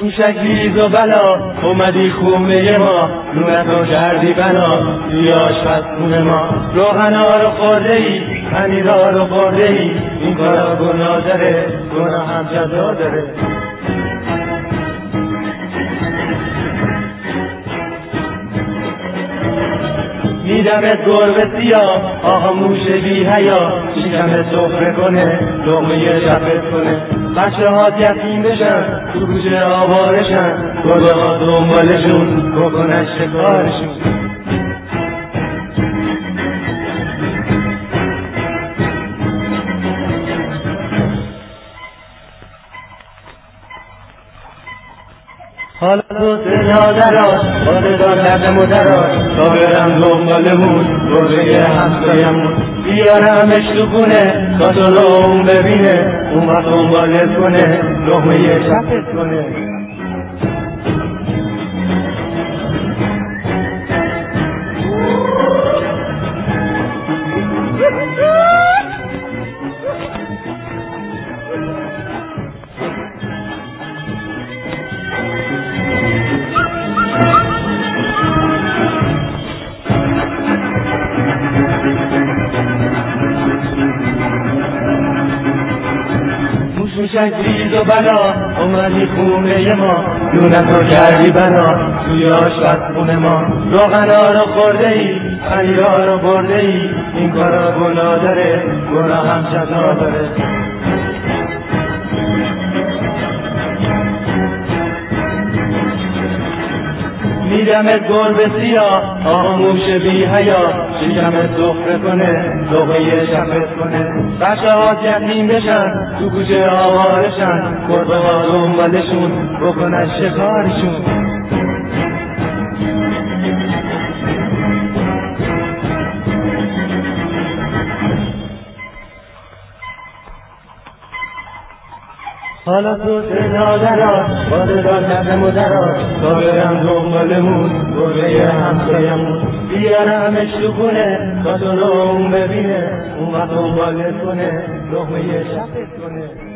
موشک ریز و بلا اومدی خونه ما، نونتو کردی بنا توی آشپزخونه ما. روغنا رو خورده ای، پنیرا رو خورده ای، این کارا گناه داره، گناه هم جزا داره. میدمت گربه سیاه، آقا موش بی حیا، شکمت سفره کنه، لقمه شبت کنه. بچه ها یتیم بشن، تو کوچه آوارشن، گربه ها دنبالشون، بکنن شکارشون. حالا تو صدا دراز، باده دار لب مدراز، تا برم دنبالمون، گربه همسایمون. بیارمش تو خونه، تا تو رو اون ببینه، اون وقت دنبالت کنه، لقمه شبت کنه. موشک ریز و بلا اومدی خونه ما، نونتو کردی بنا توی آشپزخونه ما. روغنا رو خورده ای، پنیرا رو برده ای، این کارا گناه داره، گناه هم جزا داره. میدمت گربه سیاه، آقا موش بی حیا، شکمت سفره کنه، لقمه شبت کنه. بچه ها یتیم بشن، تو کوچه آوارشن، گربه ها دنبالشون، بکنن شکارشون. حالا تو صدا دراز، باده دار لب مدراز، تا برم دنبالمون، گربه همسایمون. بیارمش تو خونه، تا تو رو اون ببینه، اون وقت دنبالت کنه، لقمه شبت کنه.